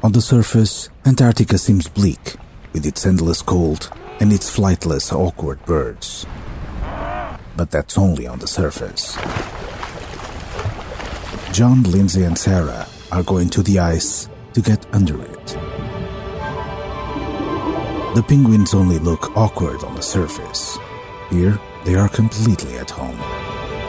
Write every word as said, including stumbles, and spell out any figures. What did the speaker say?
On the surface, Antarctica seems bleak, with its endless cold and its flightless, awkward birds. But that's only on the surface. John, Lindsay, and Sarah are going to the ice to get under it. The penguins only look awkward on the surface. Here, they are completely at home.